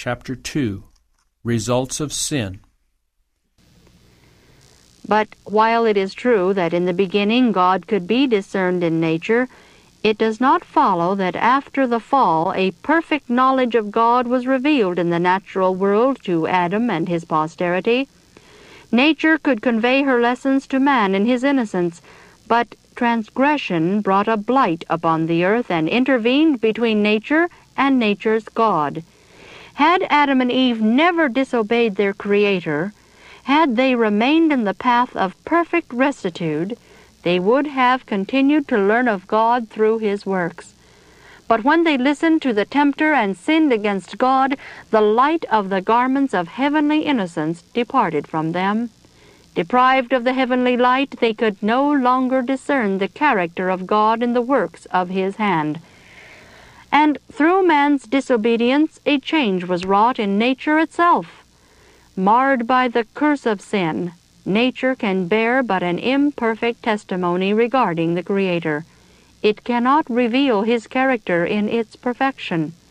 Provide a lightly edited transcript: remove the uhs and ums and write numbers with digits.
chapter 2, Results of Sin. But while it is true that in the beginning God could be discerned in nature, it does not follow that after the fall a perfect knowledge of God was revealed in the natural world to Adam and his posterity. Nature could convey her lessons to man in his innocence, but transgression brought a blight upon the earth and intervened between nature and nature's God. Had Adam and Eve never disobeyed their Creator, had they remained in the path of perfect rectitude, they would have continued to learn of God through His works. But when they listened to the tempter and sinned against God, the light of the garments of heavenly innocence departed from them. Deprived of the heavenly light, they could no longer discern the character of God in the works of His hand. And through man's disobedience, a change was wrought in nature itself. Marred by the curse of sin, nature can bear but an imperfect testimony regarding the Creator. It cannot reveal His character in its perfection.